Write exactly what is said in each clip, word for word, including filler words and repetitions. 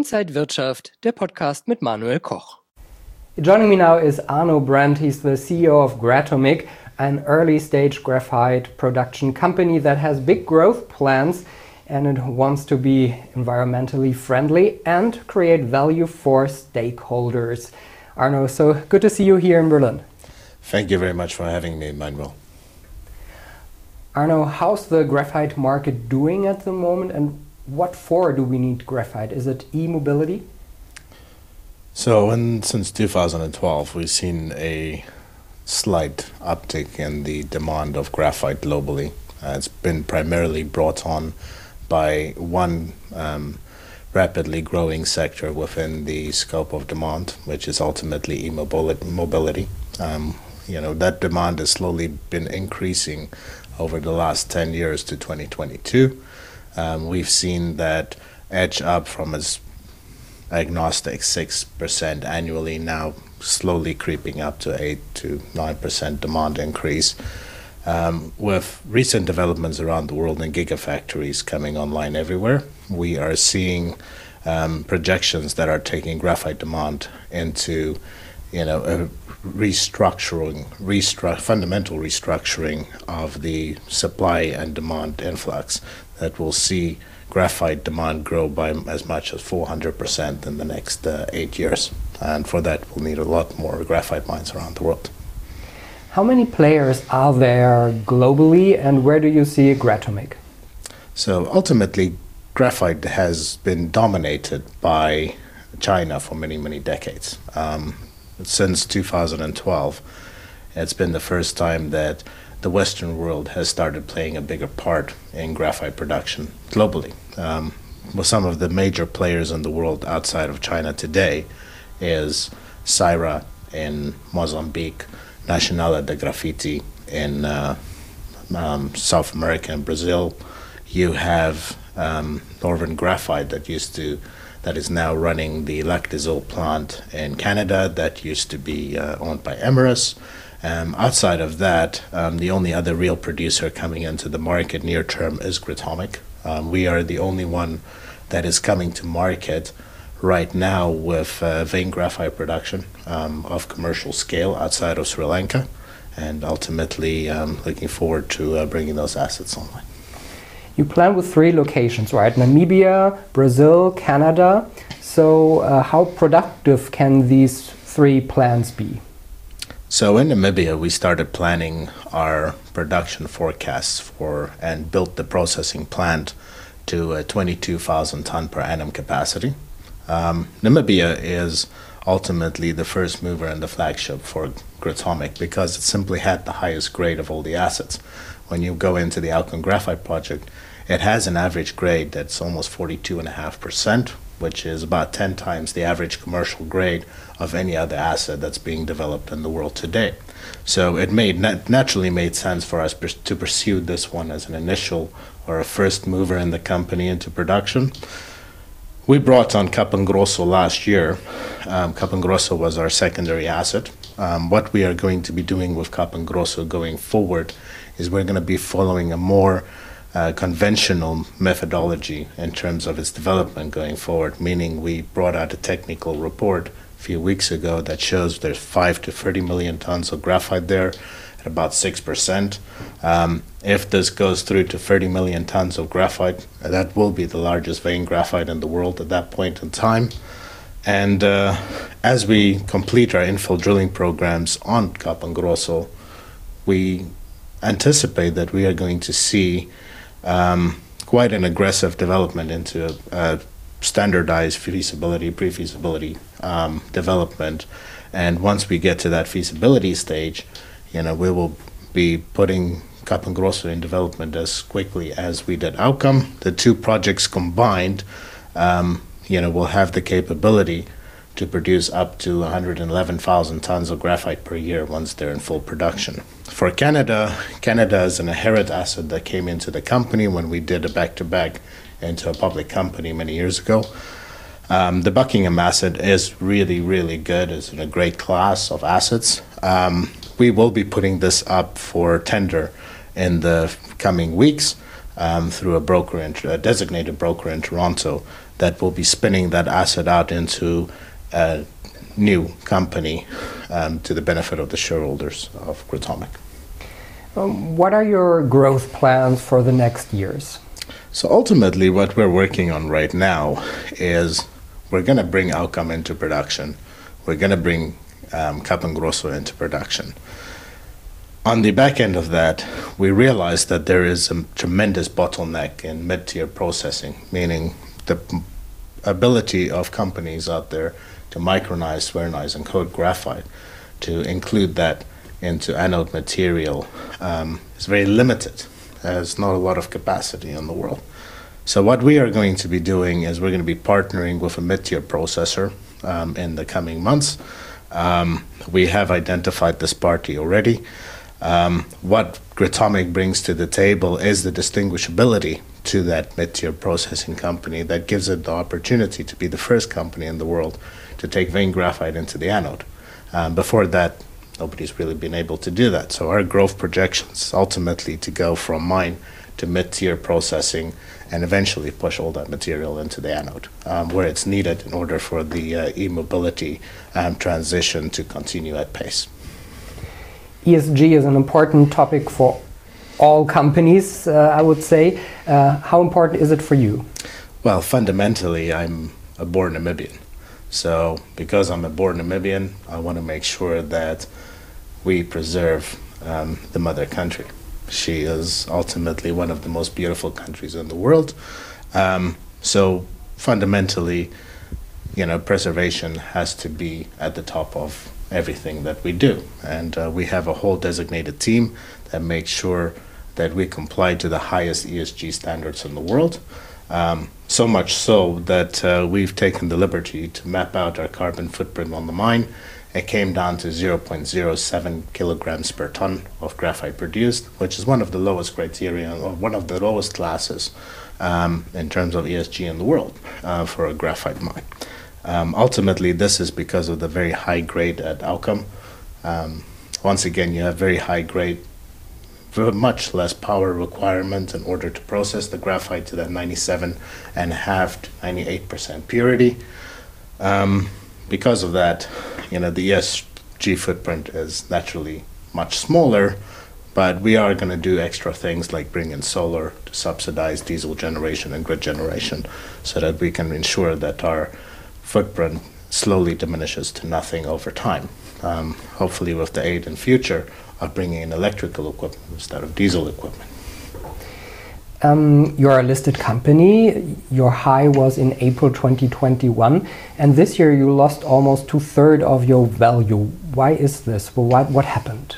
Inside Wirtschaft, der Podcast mit Manuel Koch. Joining me now is Arno Brandt. He's the C E O of Gratomic, an early-stage graphite production company that has big growth plans and it wants to be environmentally friendly and create value for stakeholders. Arno, so good to see you here in Berlin. Thank you very much for having me, Manuel. Arno, how's the graphite market doing at the moment, and what for do we need graphite? Is it e-mobility? So, in, since two thousand twelve, we've seen a slight uptick in the demand of graphite globally. Uh, it's been primarily brought on by one um, rapidly growing sector within the scope of demand, which is ultimately e-mobility. Um, you know, that demand has slowly been increasing over the last ten years to twenty twenty-two. Um, we've seen that edge up from its agnostic six percent annually, now slowly creeping up to eight to nine percent demand increase. Um, with recent developments around the world and gigafactories coming online everywhere, we are seeing um, projections that are taking graphite demand into, you know, a restructuring, restru- fundamental restructuring of the supply and demand influx that will see graphite demand grow by as much as four hundred percent in the next uh, eight years. And for that, we'll need a lot more graphite mines around the world. How many players are there globally, and where do you see Gratomic? So ultimately, graphite has been dominated by China for many, many decades. Um, since two thousand twelve, it's been the first time that the Western world has started playing a bigger part in graphite production globally. Um, well, some of the major players in the world outside of China today is Saira in Mozambique, Nacional de Grafite in uh, um, South America and Brazil. You have um, Northern Graphite that used to, that is now running the Lactazol plant in Canada that used to be uh, owned by Emirates. Um, outside of that, um, the only other real producer coming into the market near term is Gratomic. Um, we are the only one that is coming to market right now with uh, vein graphite production um, of commercial scale outside of Sri Lanka, and ultimately um, looking forward to uh, bringing those assets online. You plan with three locations, right? Namibia, Brazil, Canada. So uh, how productive can these three plants be? So in Namibia, we started planning our production forecasts for and built the processing plant to a twenty-two thousand ton per annum capacity. Um, Namibia is ultimately the first mover and the flagship for Gratomic because it simply had the highest grade of all the assets. When you go into the Alcan Graphite project, it has an average grade that's almost forty-two point five percent, which is about ten times the average commercial grade of any other asset that's being developed in the world today. So it made nat- naturally made sense for us pers- to pursue this one as an initial or a first mover in the company into production. We brought on Capão Grosso last year. Um, Capão Grosso was our secondary asset. Um, what we are going to be doing with Capão Grosso going forward is we're going to be following a more uh, conventional methodology in terms of its development going forward, meaning we brought out a technical report a few weeks ago that shows there's five to thirty million tons of graphite there at about six percent. Um, if this goes through to thirty million tons of graphite, that will be the largest vein graphite in the world at that point in time. And uh, as we complete our infill drilling programs on Capão Grosso, we anticipate that we are going to see um, quite an aggressive development into a standardized feasibility, pre-feasibility um, development. And once we get to that feasibility stage, you know, we will be putting Capão Grosso in development as quickly as we did Outcome. The two projects combined, um, you know, will have the capability to produce up to one hundred eleven thousand tons of graphite per year once they're in full production. For Canada, Canada is an inherent asset that came into the company when we did a back-to-back into a public company many years ago. Um, the Buckingham asset is really, really good. It's in a great class of assets. Um, we will be putting this up for tender in the coming weeks um, through a broker, in, a designated broker in Toronto that will be spinning that asset out into a new company um, to the benefit of the shareholders of Gratomic. Um, what are your growth plans for the next years? So ultimately what we're working on right now is we're going to bring Aucam into production. We're going to bring um, Capingrosso into production. On the back end of that, we realized that there is a tremendous bottleneck in mid-tier processing, meaning the ability of companies out there to micronize, spherize, and coat graphite, to include that into anode material, um, is very limited. There's not a lot of capacity in the world. So what we are going to be doing is we're going to be partnering with a mid-tier processor um, in the coming months. Um, we have identified this party already. Um, what Gratomic brings to the table is the distinguishability to that mid-tier processing company that gives it the opportunity to be the first company in the world to take vein graphite into the anode. Um, before that, nobody's really been able to do that. So our growth projections ultimately to go from mine to mid-tier processing and eventually push all that material into the anode um, where it's needed in order for the uh, e-mobility um, transition to continue at pace. E S G is an important topic for all companies, uh, I would say. Uh, how important is it for you? Well, fundamentally, I'm a born Namibian. So because I'm a born Namibian, I want to make sure that we preserve um, the mother country. She is ultimately one of the most beautiful countries in the world. Um, so fundamentally, you know, preservation has to be at the top of everything that we do. And uh, we have a whole designated team that makes sure that we comply to the highest E S G standards in the world. Um, so much so that uh, we've taken the liberty to map out our carbon footprint on the mine. It came down to zero point zero seven kilograms per ton of graphite produced, which is one of the lowest criteria, or one of the lowest classes um, in terms of E S G in the world uh, for a graphite mine. Um, ultimately, this is because of the very high grade at Aucam. Um, once again, you have very high grade, much less power requirement in order to process the graphite to that ninety-seven and a half to ninety-eight percent purity. Um, because of that, you know, the E S G footprint is naturally much smaller, but we are going to do extra things like bring in solar to subsidize diesel generation and grid generation so that we can ensure that our footprint slowly diminishes to nothing over time. Um, hopefully with the aid in future of bringing in electrical equipment instead of diesel equipment. Um, you're a listed company. Your high was in April twenty twenty-one, and this year you lost almost two-thirds of your value. Why is this? Well, what, what happened?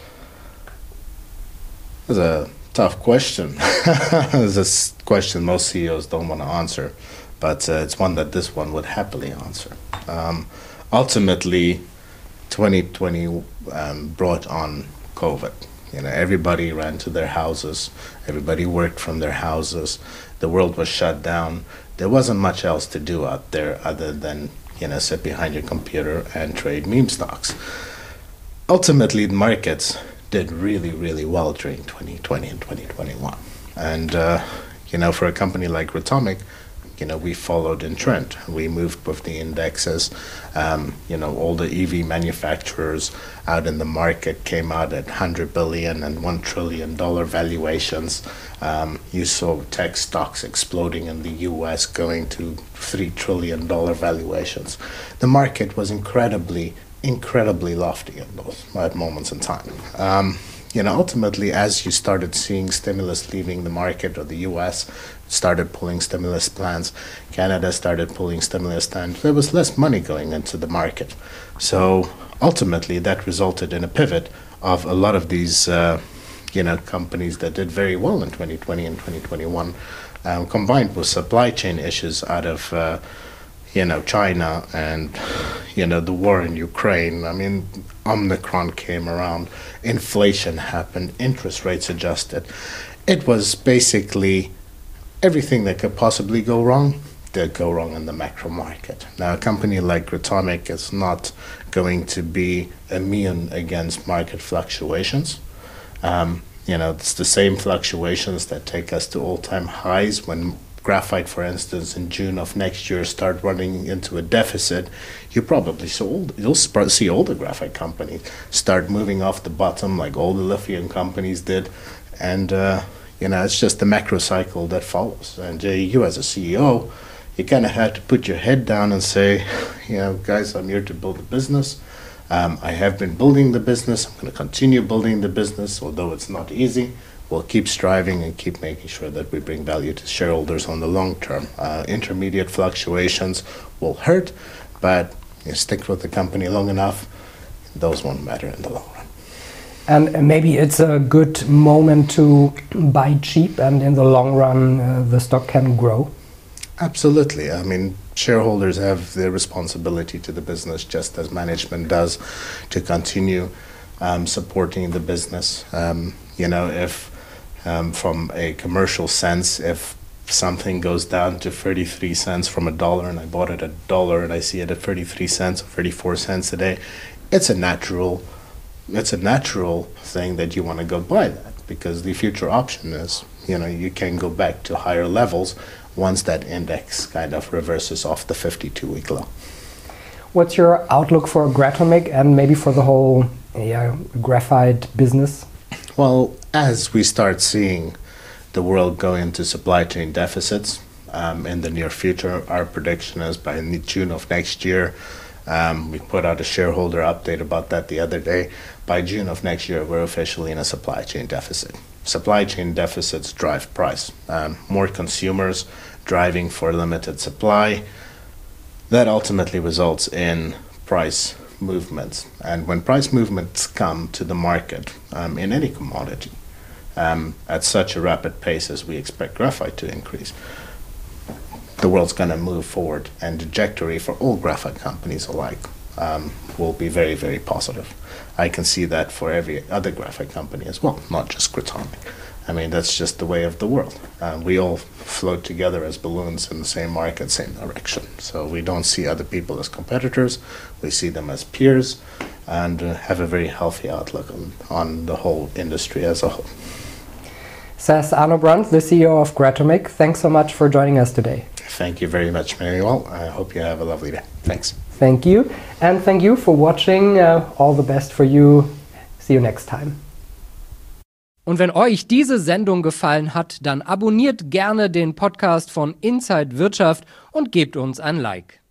That's a tough question. It's a question most C E Os don't want to answer, but uh, it's one that this one would happily answer. Um, ultimately, twenty twenty um, brought on COVID. You know, everybody ran to their houses. Everybody worked from their houses. The world was shut down. There wasn't much else to do out there other than, you know, sit behind your computer and trade meme stocks. Ultimately, the markets did really, really well during twenty twenty and twenty twenty-one. And, uh, you know, for a company like Gratomic, you know, we followed in trend. We moved with the indexes. Um, you know, all the E V manufacturers out in the market came out at one hundred billion and one trillion dollar valuations. Um, you saw tech stocks exploding in the U S going to three trillion dollar valuations. The market was incredibly, incredibly lofty at those at moments in time. Um, you know, ultimately, as you started seeing stimulus leaving the market, or the U S started pulling stimulus plans, Canada started pulling stimulus plans, there was less money going into the market. So ultimately, that resulted in a pivot of a lot of these, uh, you know, companies that did very well in twenty twenty and twenty twenty-one, um, combined with supply chain issues out of, uh, you know, China and, you know, the war in Ukraine. I mean, Omicron came around, inflation happened, interest rates adjusted. It was basically everything that could possibly go wrong did go wrong in the macro market. Now, a company like Gratomic is not going to be immune against market fluctuations. Um, you know, it's the same fluctuations that take us to all-time highs when graphite, for instance, in June of next year start running into a deficit, you probably sold, you'll see all the graphite companies start moving off the bottom like all the lithium companies did. And, uh, you know, it's just the macro cycle that follows. And uh, you as a C E O, you kind of had to put your head down and say, you know, guys, I'm here to build a business. Um, I have been building the business. I'm going to continue building the business, although it's not easy. We'll keep striving and keep making sure that we bring value to shareholders on the long term. Uh, intermediate fluctuations will hurt, but you stick with the company long enough, those won't matter in the long run. And maybe it's a good moment to buy cheap, and in the long run, uh, the stock can grow. Absolutely. I mean, shareholders have the responsibility to the business, just as management does, to continue um, supporting the business. Um, you know, if um, from a commercial sense, if something goes down to thirty-three cents from a dollar, and I bought it at a dollar, and I see it at thirty-three cents or thirty-four cents a day, it's a natural, it's a natural thing that you want to go buy that, because the future option is, you know, you can go back to higher levels once that index kind of reverses off the fifty-two week low. What's your outlook for Gratomic and maybe for the whole yeah, graphite business? Well, as we start seeing the world go into supply chain deficits um, in the near future, our prediction is by June of next year, um, we put out a shareholder update about that the other day, by June of next year we're officially in a supply chain deficit. Supply chain deficits drive price. Um, more consumers driving for limited supply, that ultimately results in price movements. And when price movements come to the market um, in any commodity um, at such a rapid pace as we expect graphite to increase, the world's going to move forward, and the trajectory for all graphite companies alike um, will be very, very positive. I can see that for every other graphite company as well, not just Gratomic. I mean, that's just the way of the world. Uh, we all float together as balloons in the same market, same direction. So we don't see other people as competitors. We see them as peers, and uh, have a very healthy outlook on, on the whole industry as a whole. Says Arno Brandt, the C E O of Gratomic. Thanks so much for joining us today. Thank you very much, Manuel. I hope you have a lovely day. Thanks. Thank you. And thank you for watching. Uh, all the best for you. See you next time. Und wenn euch diese Sendung gefallen hat, dann abonniert gerne den Podcast von Inside Wirtschaft und gebt uns ein Like.